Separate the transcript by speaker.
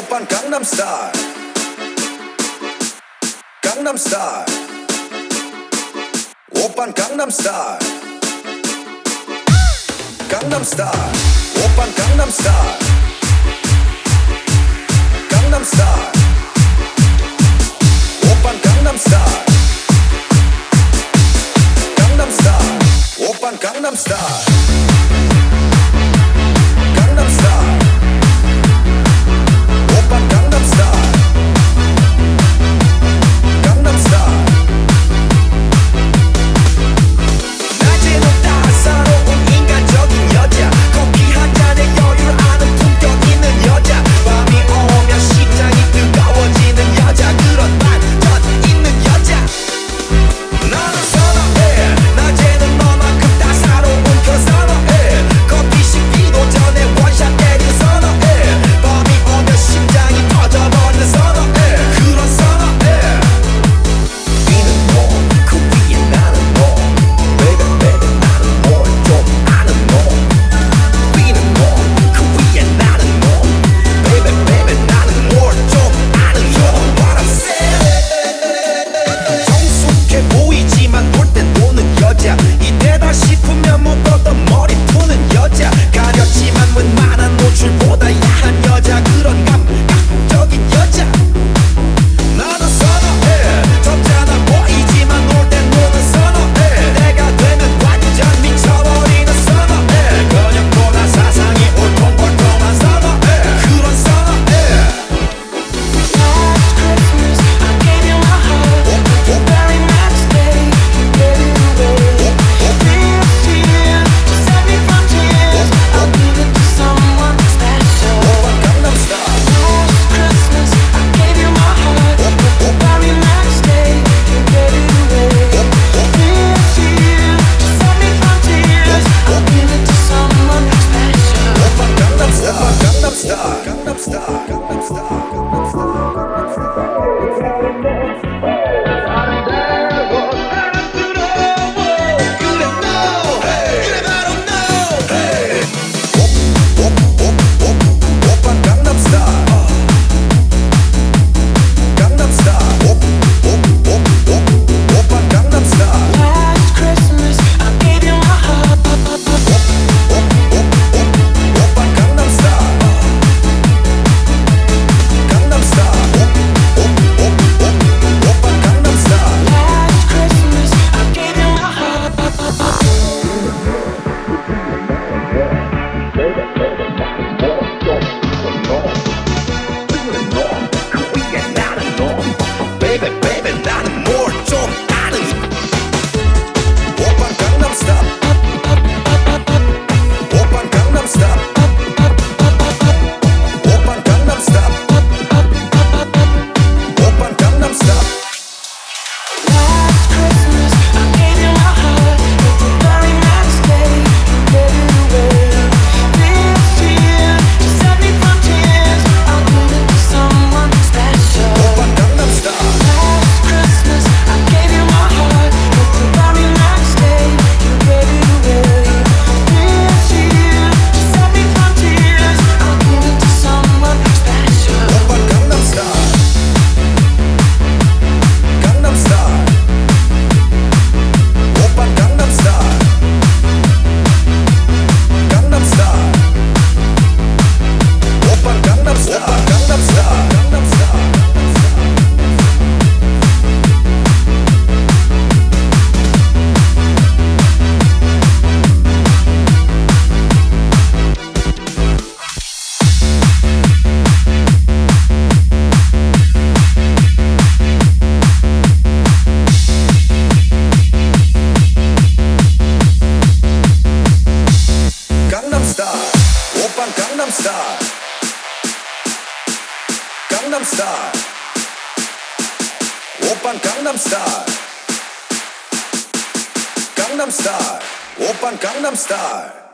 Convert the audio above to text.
Speaker 1: 오빤 강남스타일 강남스타일 오빤 강남스타일 강남스타일 오빤 강남스타일 강남스타일 오빤 강남스타일 강남스타일 오빤 강남스타일 강남스타일 오빤 강남스타일 강남스타일 낮에는 따사로운 인간적인 여자 커피 한 잔에 여유를 아는 품격 있는 여자 밤이 오면 심장이 뜨거워지는 여자 그런 반전 있는 여자 나는 선호해 낮에는 너만큼 따사로운 그런 선호해 커피 식기도 전에 원샷 때리는 선호해 밤이 오면 심장이 터져버리는 선호해 그런 선호해 위는 놈 그 위에 나는 놈 Baby baby 나는 뭘 좀 아는 놈 위는 놈 그 위에 나는 놈 Baby baby 나는 뭘 좀 아는 놈 What I'm saying 정숙해 보이지만 놀 땐 노는 여자 이때다 싶으면 묶었던 머리 푸는 여자 가렸지만 웬만한 노출보다 야한 여자 그런 감각적인 여자 나는 선호해 점잖아 보이지만 놀 땐 노는 선호해 내가 되면 완전 미쳐버리는 선호해 근육보다 사상이 울퉁불퉁한 선호해 그런 선호해
Speaker 2: Last Christmas, I gave you my heart. But the very next day, you gave it away. This year, to save me from tears, I'll give it to someone special.
Speaker 1: 오빤 강남스타일
Speaker 2: Last Christmas, I gave you my heart. But the very next day, you gave it away. This year, to save me from tears, I'll give it to someone special.
Speaker 1: 오빤 강남스타일 강남스타일 강남스타일
Speaker 2: Last Christmas, I gave you my heart. Last Christmas, I gave you my heart.
Speaker 1: Baby baby 나는 뭘 좀 아는 오빤 강남스타일 오빤 강남스타일 오빤 강남스타일 오빤 강남스타일
Speaker 2: Last Christmas, I gave you my heart. But the very next day, you gave it away. This year, to save me from tears, I'll give it to someone special.
Speaker 1: 오빤 강남스타일
Speaker 2: Last Christmas, I gave you my heart. But the very next day, you gave it away. This year, to save me from tears, I'll give it to someone special.
Speaker 1: 오빤 강남스타일 강남스타일 오빤 강남스타일 강남스타일 오빤 강남스타일 강남스타일 강남스타일 오빤 강남스타일 강남스타일 오빤 강남스타일 강남스타일 오빤 강남스타일